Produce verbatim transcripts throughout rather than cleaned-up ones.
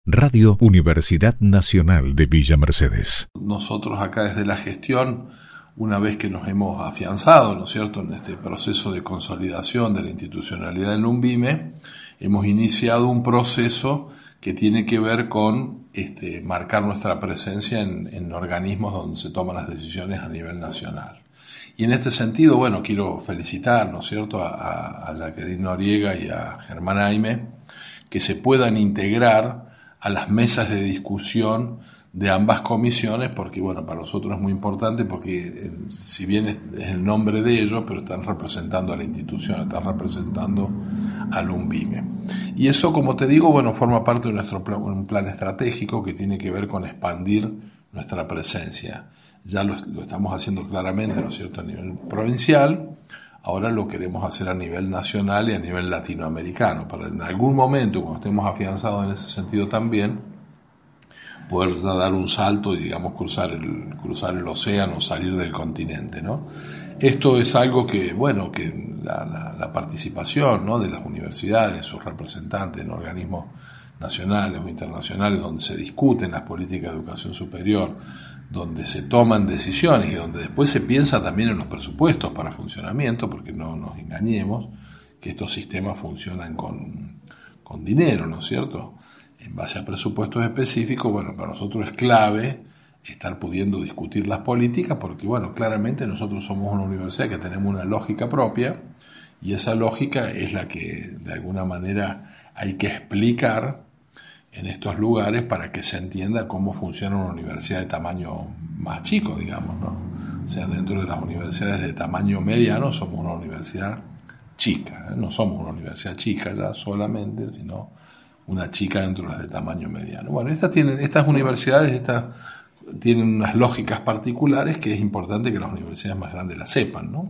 Radio Universidad Nacional de Villa Mercedes. Nosotros acá desde la gestión, una vez que nos hemos afianzado, ¿no es cierto?, en este proceso de consolidación de la institucionalidad en UNVIME, hemos iniciado un proceso que tiene que ver con este, marcar nuestra presencia en, en organismos donde se toman las decisiones a nivel nacional. Y en este sentido, bueno, quiero felicitar, ¿no es cierto?, a, a Jacqueline Noriega y a Germán Aime, que se puedan integrar a las mesas de discusión de ambas comisiones, porque bueno, para nosotros es muy importante, porque eh, si bien es, es el nombre de ellos, pero están representando a la institución, están representando al UNVIME. Y eso, como te digo, bueno, forma parte de nuestro plan, un plan estratégico que tiene que ver con expandir nuestra presencia. Ya lo, lo estamos haciendo claramente, ¿no es cierto?, a nivel provincial. Ahora lo queremos hacer a nivel nacional y a nivel latinoamericano, para en algún momento, cuando estemos afianzados en ese sentido también, poder dar un salto y, digamos, cruzar el, cruzar el océano, salir del continente, ¿no? Esto es algo que, bueno, que la, la, la participación, ¿no?, de las universidades, sus representantes en organismos nacionales o internacionales donde se discuten las políticas de educación superior, donde se toman decisiones y donde después se piensa también en los presupuestos para funcionamiento, porque no nos engañemos que estos sistemas funcionan con, con dinero, ¿no es cierto?, en base a presupuestos específicos. Bueno, para nosotros es clave estar pudiendo discutir las políticas, porque bueno, claramente nosotros somos una universidad que tenemos una lógica propia, y esa lógica es la que de alguna manera hay que explicar en estos lugares para que se entienda cómo funciona una universidad de tamaño más chico, digamos, ¿no? O sea, dentro de las universidades de tamaño mediano somos una universidad chica, ¿eh? No somos una universidad chica ya solamente, sino una chica dentro de las de tamaño mediano. Bueno, estas tienen, estas universidades estas tienen unas lógicas particulares que es importante que las universidades más grandes las sepan, ¿no?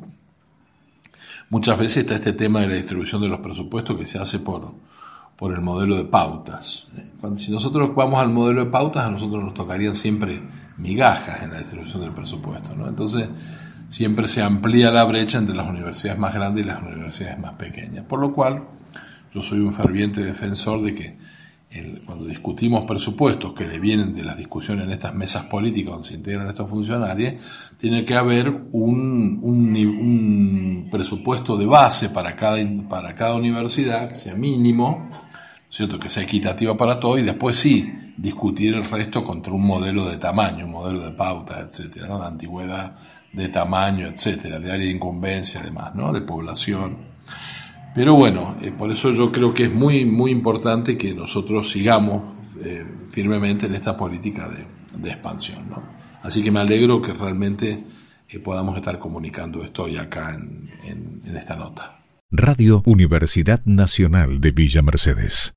Muchas veces está este tema de la distribución de los presupuestos que se hace por por el modelo de pautas. Cuando, si nosotros vamos al modelo de pautas, a nosotros nos tocarían siempre migajas en la distribución del presupuesto, ¿no? Entonces, siempre se amplía la brecha entre las universidades más grandes y las universidades más pequeñas. Por lo cual, yo soy un ferviente defensor de que el, cuando discutimos presupuestos que devienen de las discusiones en estas mesas políticas donde se integran estos funcionarios, tiene que haber un, un, un presupuesto de base para cada, para cada universidad que sea mínimo, ¿cierto?, que sea equitativa para todo, y después sí discutir el resto contra un modelo de tamaño, un modelo de pautas, etcétera, ¿no?, de antigüedad, de tamaño, etcétera, de área de incumbencia, además, ¿no?, de población. Pero bueno, eh, por eso yo creo que es muy, muy importante que nosotros sigamos eh, firmemente en esta política de, de expansión, ¿no? Así que me alegro que realmente eh, podamos estar comunicando esto hoy acá en, en, en esta nota. Radio Universidad Nacional de Villa Mercedes.